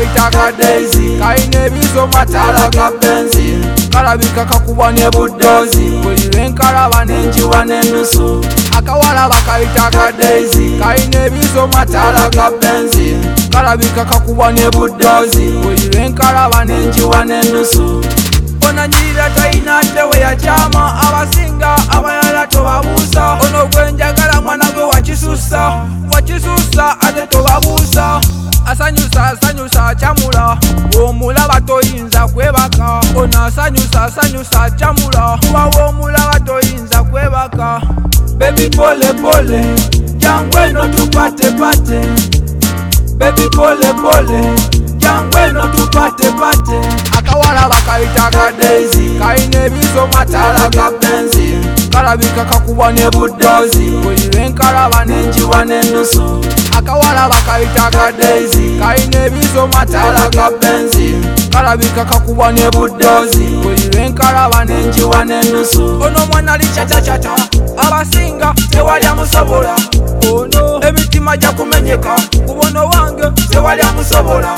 bakayita ka Daisy kalina ebizo matala ga benzi kalabika kakubwa ne buddozi buli lwenkalaba nenjiwa n'ennusu akawala bakayita ka Daisy kalina ebizo matala ga benzi kalabika kakubwa ne buddozi buli lwenkalaba nenjiwa n'ennusu ona njira talina ddewe yakyama abasinga abalala tobabuusa ono gwenjagala mwana gwe wakisusa ate tobabuusa asanyusa akyamula omulaba toyinza kwebaka ono asanyusa akyamula kuba w'omulaba toyinza kwebaka bebi pole pole jangu eno tupate pate bebi pole pole jangu eno tupate pate akawala bakayita ka Daisy kalina ebizo matala ga benzi kalabika kakubwa ne buddozi buli lwenkalaba nenjiwa n'ennusu akawala bakayita ka Daisy kalina ebizo matala ga benzi kalabika kakubwa ne buddozi buli lwenkalaba nenjiwa n'ennusu ono mwana likyatakyata abasinga tewali amusobola ono emitima gya kumenyeka kubono wange tewali amusobola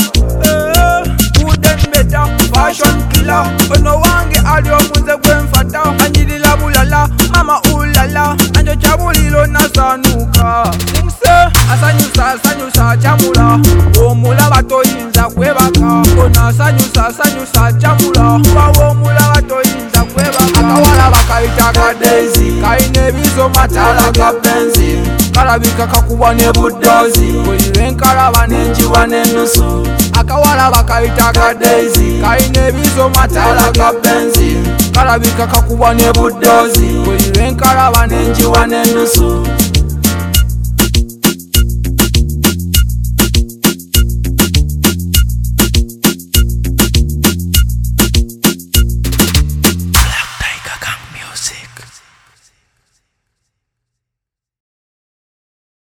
fashion killer ono wange ali omunze gwenfata anjirira bulala mama ulala anjo kyabuliro nasanuka simse asanyusa akyamula omulaba toyinza kwebaka ono asanyusa akyamula kuba w'omulaba toyinza kwebaka akawala bakayita ka Daisy kalina ebizo matala ga benzi kalabika kakubwa ne buddozi buli lwenkalaba nenjiwa n'ennusu akawala bakayita ka Daisy kalina ebizo matala ga benzi kalabika kakubwa ne buddozi buli lwenkalaba nenjiwa n'ennusu